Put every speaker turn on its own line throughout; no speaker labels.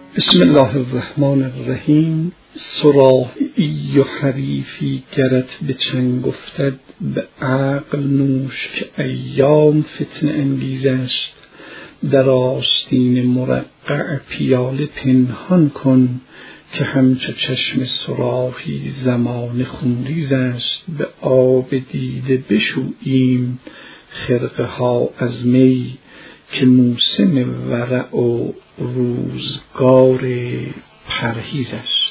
بسم الله الرحمن الرحیم. صراحی و حریفی گرت به چنگ افتد، به عقل نوش که ایام فتنه انگیز است. در آستین مرقع پیاله پنهان کن، که همچو چشم صراحی زمان خونریز است. به آب دیده بشوییم خرقه ها از می، که موسم ورع و روزگار پرهیز است.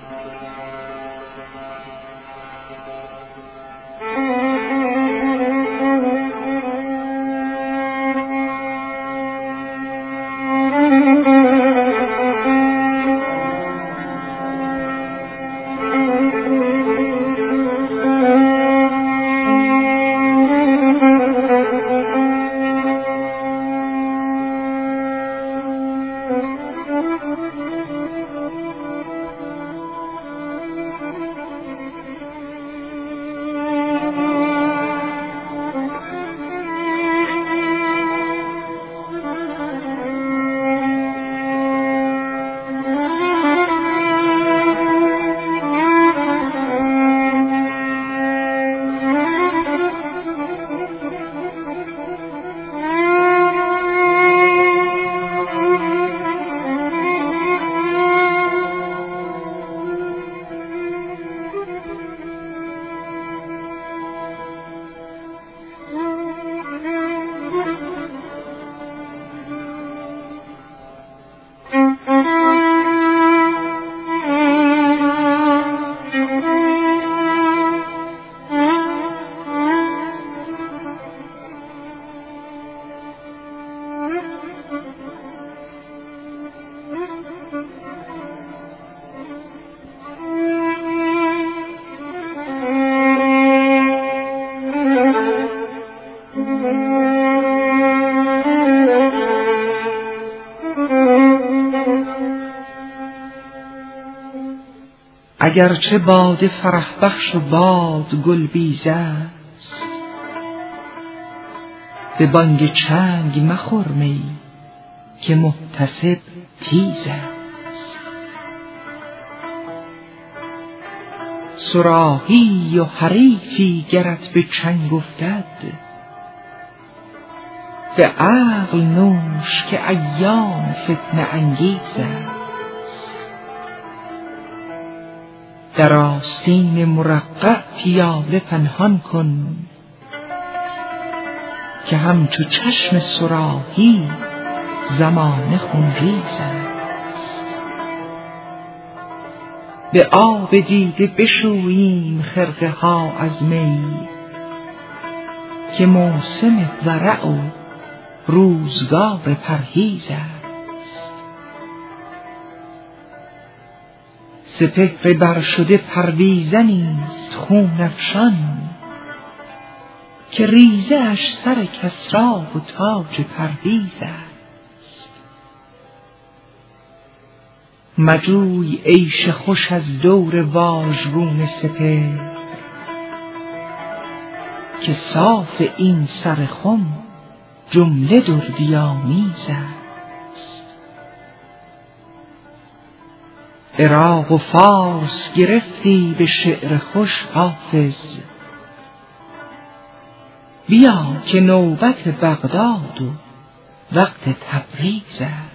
اگرچه باده فرح بخش و باد گلبیز است، به بانگ چنگ مخور می که محتسب تیز است. صراحی و حریفی گرت به چنگ افتد، به عقل نوش که ایام فتنه انگیز است. در آستین مرقع پیاله پنهان کن، که همچو چشم صراحی زمان خونریز است. به آب دیده بشوییم خرقه ها از می، که موسم ورع و روزگار پرهیز است. سپهر برشده پرویزنیست خون افشان، که ریزه اش سر کسری و تاج پرویز است. مجوی عیش خوش از دور واژگون سپهر، که صاف این سر خم جمله دردی آمیز است. عراق و فارس گرفتی به شعر خوش حافظ، بیا که نوبت بغداد و وقت تبریز است.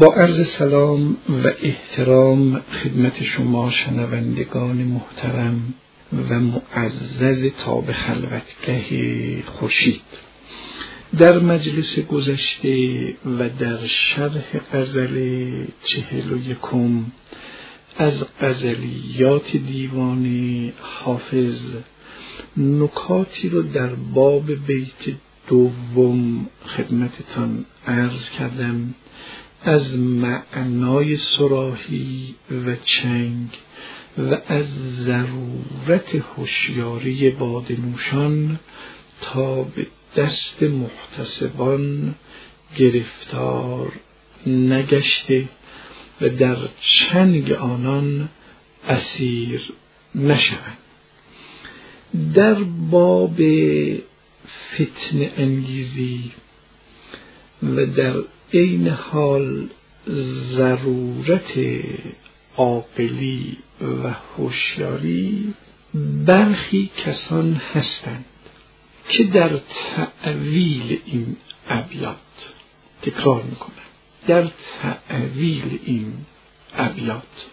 با عرض سلام و احترام خدمت شما شنوندگان محترم و معزز تا به خلوتگه خورشید، در مجلس گذشته و در شرح غزل 41 از غزلیات دیوان حافظ نکاتی رو در باب بیت دوم خدمتتان عرض کردم. از معنای صراحی و چنگ و از ضرورت هوشیاری باده نوشان تا به دست محتسبان گرفتار نگشته و در چنگ آنان اسیر نشوند. در باب فتنه انگیزی و در عین حال ضرورت عاقلی و هوشیاری برخی کسان هستند که در تأویل این ابیات، تکرار میکنم، در تأویل این ابیات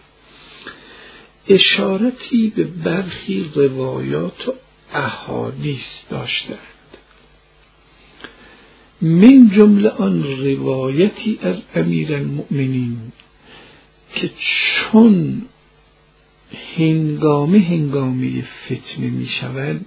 اشارتی به برخی روایات و احادیث داشتند. من جمله آن روایتی از امیرالمؤمنین که چون هنگامه فتنه می شود،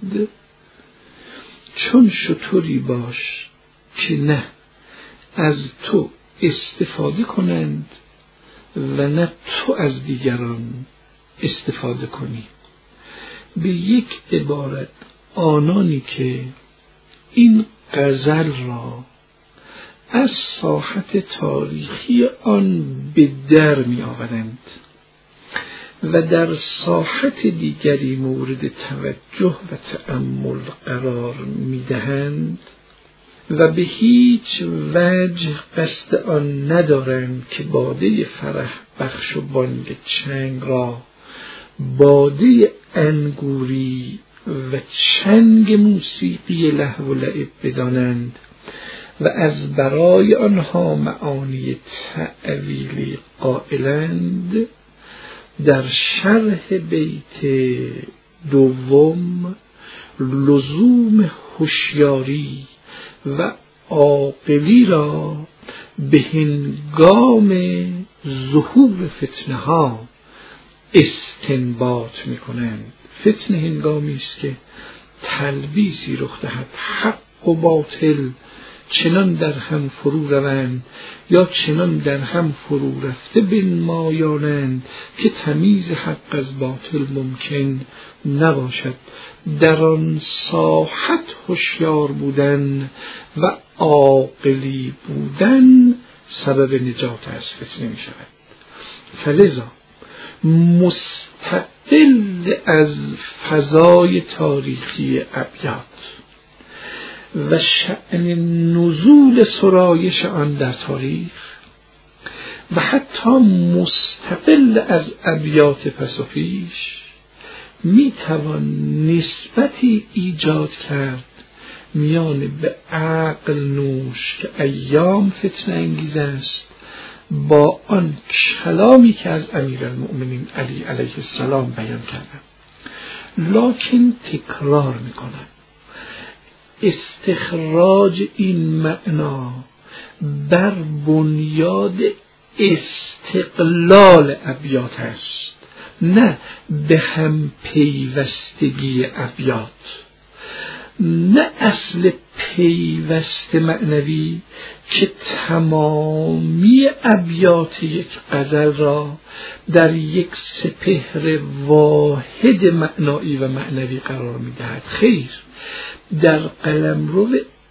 چون شطوری باش که نه از تو استفاده کنند و نه تو از دیگران استفاده کنی. به یک عبارت آنانی که این غزل را از ساحت تاریخی آن به در می آورند و در ساحت دیگری مورد توجه و تأمل قرار می دهند و به هیچ وجه قصد آن ندارند که باده فرح بخش و بانگ چنگ را باده انگوری و چنگ موسیقی لهو و لعب بدانند و از برای آنها معانی تأویلی قائلند، در شرح بیت دوم لزوم هوشیاری و عاقلی را به هنگام ظهور فتنه ها استنباط می کنند. فتنه هنگامی است که تلبیسی رخ دهد، حق و باطل چنان در هم فرو روند یا چنان در هم فرو رفته بنمایانند که تمیز حق از باطل ممکن نباشد. در آن ساحت هوشیار بودن و عاقلی بودن سبب نجات از فتنه می شود. فلذا مستقل از فضای تاریخی ابیات و شأن نزول سرایش آن در تاریخ و حتی مستقل از ابیات پس و پیش می توان نسبتی ایجاد کرد میان به عقل نوش که ایام فتنه انگیز است با آن کلامی که از امیرالمؤمنین علی علیه السلام بیان کردم. لکن تکرار میکنم، استخراج این معنا بر بنیاد استقلال ابیات است، نه به هم پیوستگی ابیات، نه اصل پیوست معنوی که تمامی ابیات یک غزل را در یک سپهر واحد معنایی و معنوی قرار می‌دهد. خیر، در قلمرو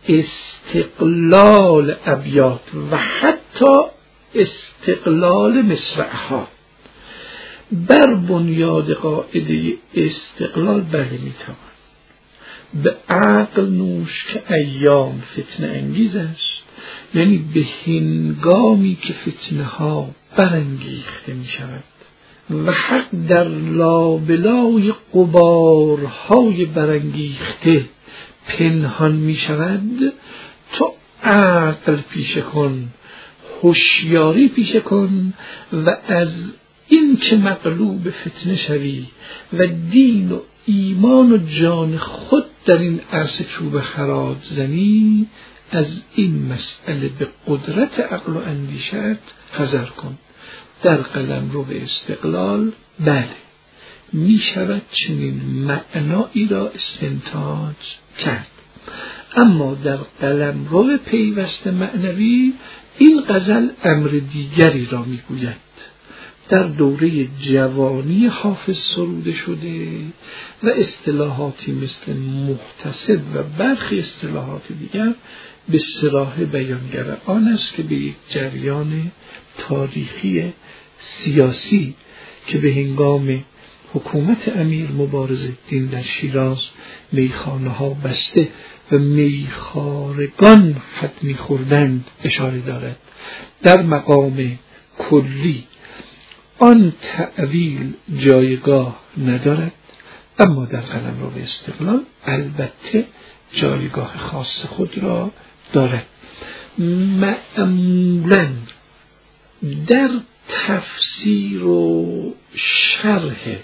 استقلال ابیات و حتی استقلال مصرعها بر بنیاد قاعده استقلال بله میتوان به عقل نوش که ایام فتنه انگیز است، یعنی به هنگامی که فتنه ها برانگیخته می شود و حق در لابلای غبارهای برانگیخته پنهان می شود، تو عقل پیشه کن، هوشیاری پیشه کن و از این که مغلوب فتنه شوی و دین و ایمان و جان خود در این عرصه چوب خراج زنی، از این مسئله به قدرت عقل و اندیشت حذر کن. در قلمرو استقلال بله می شود چنین معنایی را استنتاج کرد، اما در قلمرو پیوست معنوی این غزل امر دیگری را می گوید. در دوره جوانی حافظ سروده شده و اصطلاحاتی مثل محتسب و برخی اصطلاحات دیگر به صراحه بیانگر آن است که به یک جریان تاریخی سیاسی که به هنگام حکومت امیر مبارزالدین در شیراز میخانه ها بسته و میخوارگان حد میخوردند اشاره دارد. در مقام کلی آن تأویل جایگاه ندارد، اما در قلمرو استقلال البته جایگاه خاص خود را دارد. معمولاً در تفسیر و شرح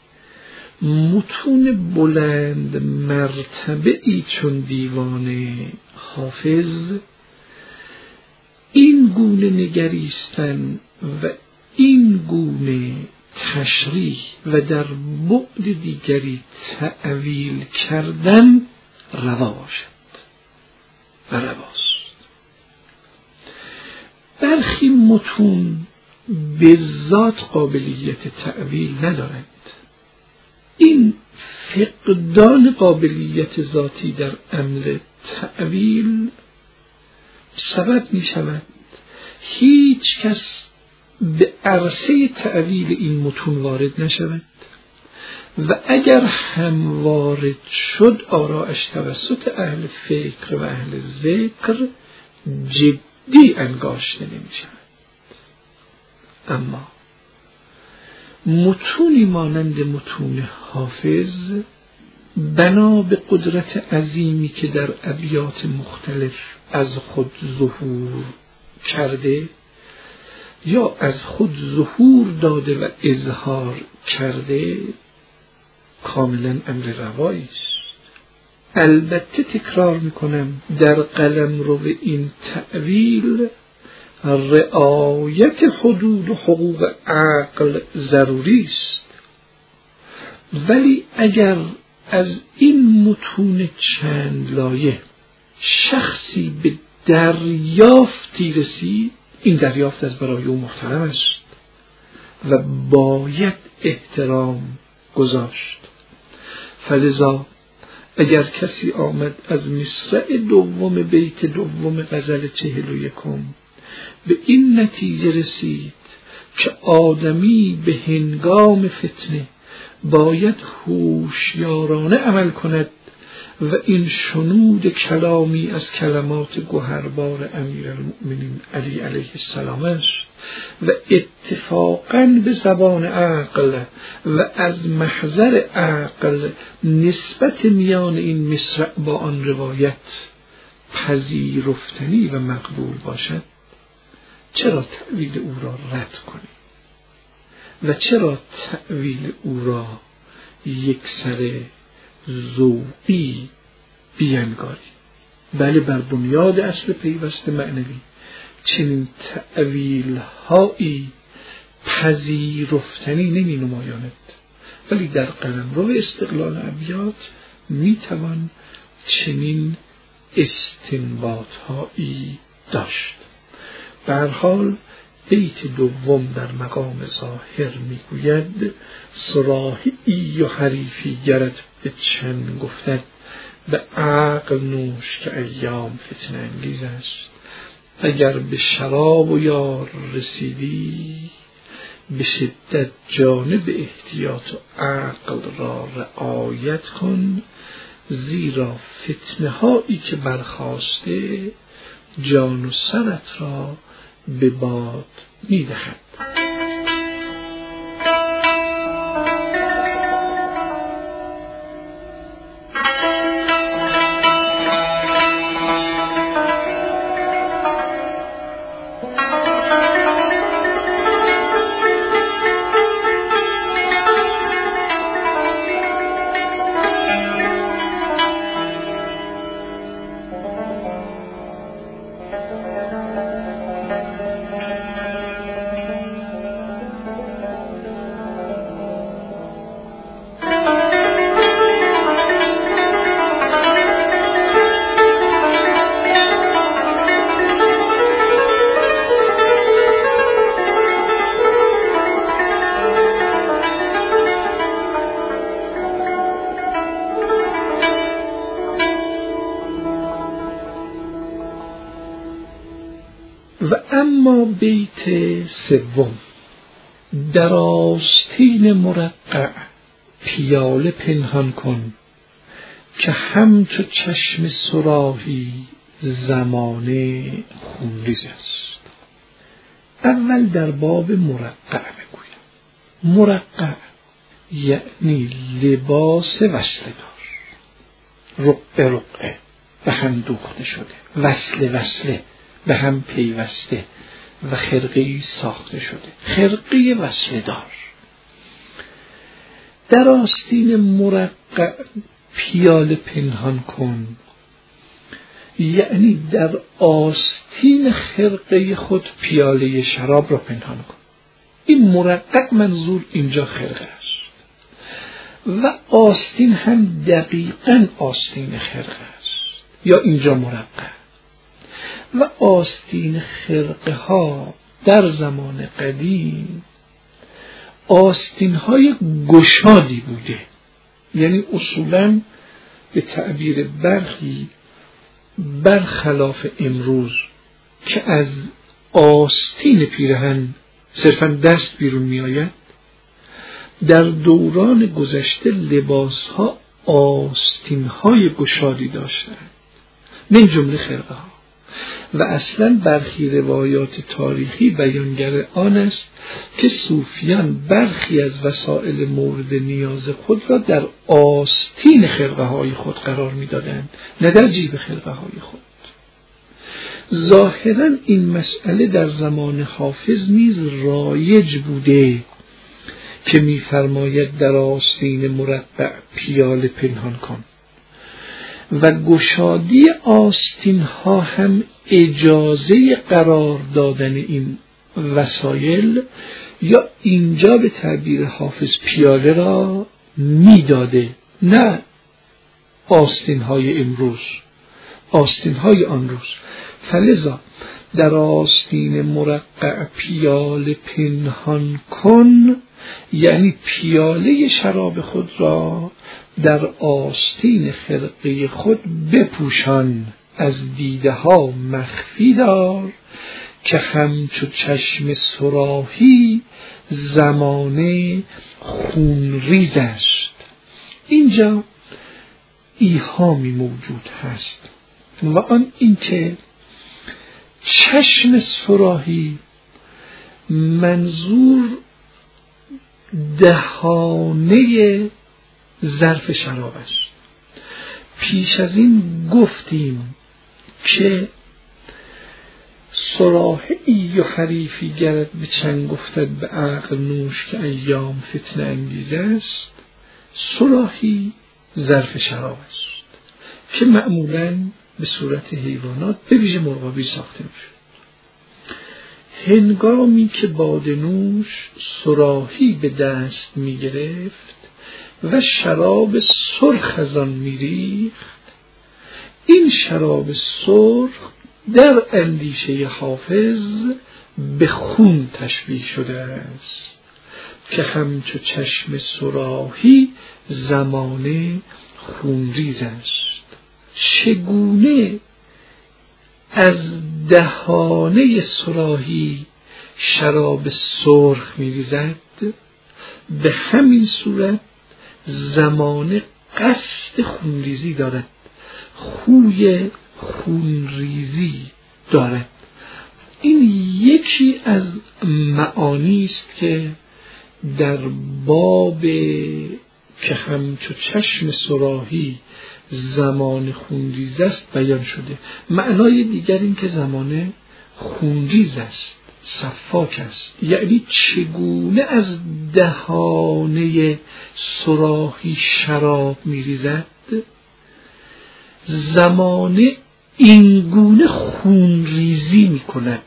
متون بلند مرتبه ای چون دیوان حافظ این گونه نگریستن و این گونه تشریح و در بعد دیگری تأویل کردن روا باشد و رواست. برخی متون به ذات قابلیت تأویل ندارند. این فقدان قابلیت ذاتی در امر تأویل سبب می شود هیچ کس به عرصه تأویل این متون وارد نشود و اگر هم وارد شد آراءش توسط اهل فکر و اهل ذکر جدی انگاشته نمی شود. اما متونی مانند متون حافظ بنا به قدرت عظیمی که در ابیات مختلف از خود ظهور کرده یا از خود ظهور داده و اظهار کرده کاملا امر روایی است. البته تکرار میکنم در قلمرو این تأویل رعایت حدود و حقوق عقل ضروری است، ولی اگر از این متون چند لایه شخصی به دریافتی رسید، این دریافت از برای او محترم است و باید احترام گذاشت. فلذا اگر کسی آمد از مصرع دوم بیت دوم غزل 41 به این نتیجه رسید که آدمی به هنگام فتنه باید هوشیارانه عمل کند و این شنود کلامی از کلمات گوهربار امیرالمؤمنین علی علیه السلام است و اتفاقاً به زبان عقل و از محضر عقل نسبت میان این مصرع با آن روایت پذیرفتنی و مقبول باشد، چرا تأویل او را رد کنی و چرا تأویل او را یک سر ذوقی بینگاری؟ بله، بر بنیاد اصل پیوست معنوی چنین تأویل هایی پذیرفتنی نمی نمایاند، ولی در قلمرو استقلال ابیات می توان چنین استنباط هایی داشت. به هر حال بیت دوم در مقام ظاهر میگوید صراحی و حریفی گرت به چند گفتد، به عقل نوش که ایام فتنه انگیز است. اگر به شراب و یار رسیدی به شدت جانب احتیاط و عقل را رعایت کن، زیرا فتنه هایی که برخاسته جان و سرت را به باد می دهد. اما بیت سوم، در آستین مرقع پیاله پنهان کن که همچو چشم صراحی زمانه خونریز است. اول در باب مرقع بگویم. مرقع یعنی لباس وصله دار، رقعه رقعه به هم دوخته شده، وصله به هم پیوسته و خرقه‌ای ساخته شده، خرقه وصله دار. در آستین مرقع پیاله پنهان کن یعنی در آستین خرقه خود پیاله شراب را پنهان کن. این مرقع منظور اینجا خرقه است و آستین هم دقیقاً آستین خرقه است یا اینجا مرقع. و آستین خرقه ها در زمان قدیم آستین های گشادی بوده، یعنی اصولاً به تعبیر برخی برخلاف امروز که از آستین پیرهن صرفاً دست بیرون می آید، در دوران گذشته لباس ها آستین های گشادی داشتند، من جمله خرقه ها. و اصلا برخی روایات تاریخی بیانگر آن است که صوفیان برخی از وسائل مورد نیاز خود را در آستین خرقه های خود قرار می دادند، نه در جیب خرقه های خود. ظاهرا این مسئله در زمان حافظ نیز رایج بوده که می فرماید در آستین مرقع پیاله پنهان کن و گشادی آستین ها هم اجازه قرار دادن این وسایل یا اینجا به تعبیر حافظ پیاله را میداده، نه آستین های امروز، آستین های آن روز. فلذا در آستین مرقع پیاله پنهان کن یعنی پیاله شراب خود را در آستین خرقه خود بپوشان، از دیده ها مخفی دار که همچو چشم صراحی زمانه خونریز است. اینجا ایهامی موجود هست و آن اینکه چشم صراحی منظور دهانه ظرف شراب است. پیش از این گفتیم که صراحی و حریفی گرد به چنگ افتد به عقل نوش که ایام فتنه انگیز است. صراحی ظرف شراب است که معمولاً به صورت حیوانات به ویژه مرغابی ساخته میشد. هنگامی که باده نوش صراحی به دست می گرفت و شراب سرخ از آن می ریخت، این شراب سرخ در اندیشه حافظ به خون تشبیه شده است که همچو چشم صراحی زمانه خونریز است. چگونه از دهانه صراحی شراب سرخ می ریزد؟ به همین صورت زمانه قصد خونریزی دارد، خوی خونریزی دارد. این یکی از معانی است که در باب که همچو چشم صراحی زمان خونریز است بیان شده. معنای دیگر این که زمان خونریز است، صفاک است، یعنی چگونه از دهانه صراحی شراب میریزد، زمانه اینگونه خونریزی میکند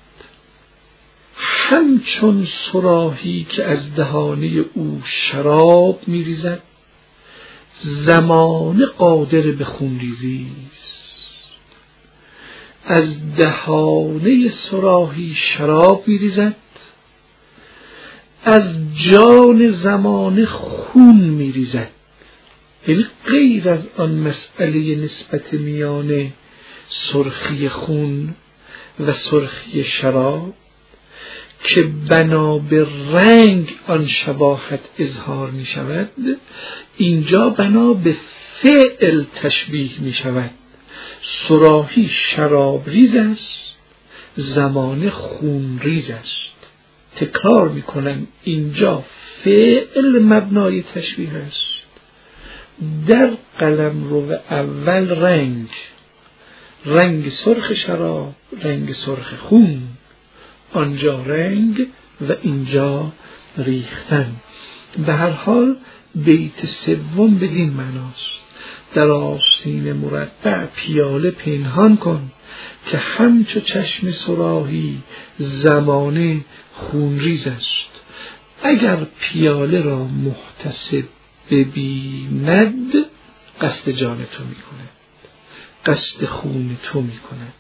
همچون صراحی که از دهانه او شراب میریزد زمانه قادر به خونریزی است. از دهانه صراحی شراب میریزد، از جان زمانه خون میریزد. یعنی غیر از آن مسئله نسبت میان سرخی خون و سرخی شراب که بنا به رنگ آن شباهت اظهار می شود، اینجا بنا به فعل تشبیه می شود. صراحی شرابریز است، زمانه خونریز است. تکرار می کنم، اینجا فعل مبنای تشبیه است. در قلمرو اول رنگ سرخ شراب، رنگ سرخ خون، آنجا رنگ و اینجا ریختن. به هر حال بیت سوم بدین معناست: در آستین مربع پیاله پنهان کن که همچو چشم صراحی زمانه خونریز است. اگر پیاله را محتسب ببیند قصد جان تو می کند، قصد خون تو می کند.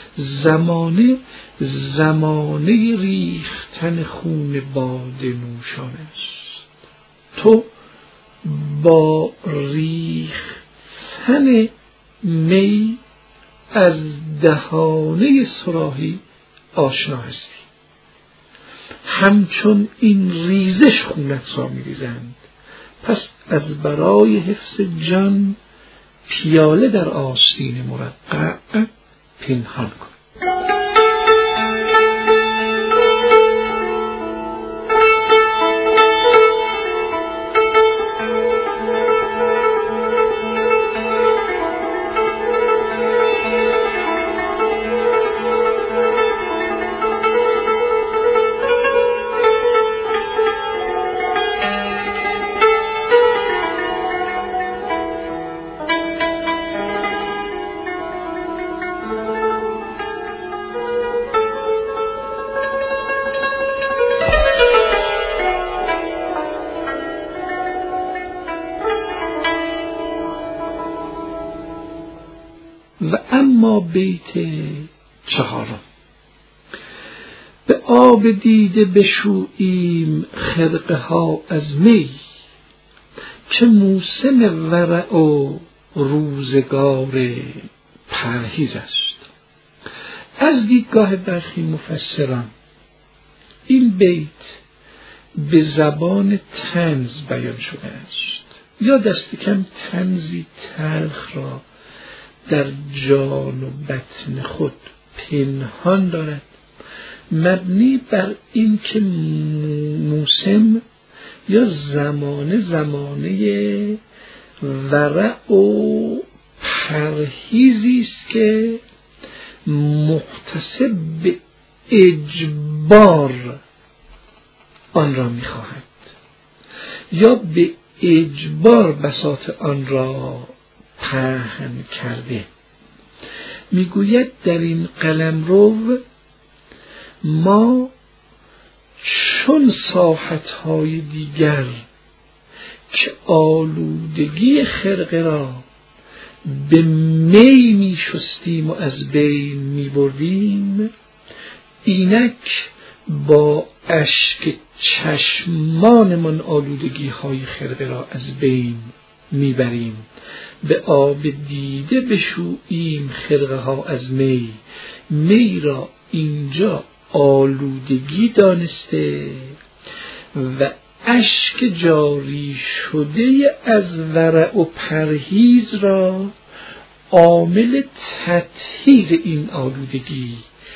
زمانه ریختن خون باده نوشان است. تو با ریختن می از دهانه صراحی آشنا هستی. همچون این ریزش خونت را می ریزند. پس از برای حفظ جان پیاله در آستین مرقع پنهان کن. و اما بیت 4: به آب دیده بشوییم خرقه ها از می، چه موسم ورع و روزگار پرهیز است. از دیدگاه برخی مفسران این بیت به زبان طنز بیان شده است، یا دست کم طنزی تلخ را در جان و بطن خود پنهان دارد، مبنی بر این که موسم یا زمانه ورع و پرهیزی است که محتسب به اجبار آن را می‌خواهد یا به اجبار بساط آن را پهن کرده. میگوید در این قلمرو ما چون ساحت‌های دیگر که آلودگی خرقه را به می می شستیم و از بین می بردیم، اینک با اشک چشمانمان آلودگی های خرقه را از بین می بریم. به آب دیده بشوییم خرقه ها از می را اینجا آلودگی دانسته و اشک جاری شده از ورع و پرهیز را عامل تطهیر این آلودگی،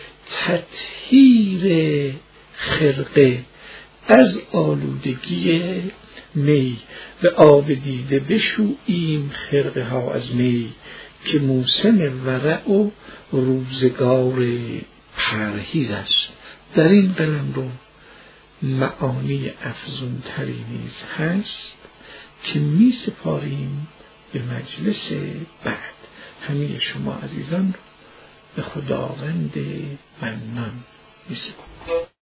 تطهیر خرقه از آلودگی می. به آب دیده بشوییم خرقه ها از می، که موسم ورع و روزگار پرهیز است. در این قلمرو معانی افزونتری نیز هست که می سپاریم به مجلس بعد. همه شما عزیزان رو به خداوند منان می سپاریم.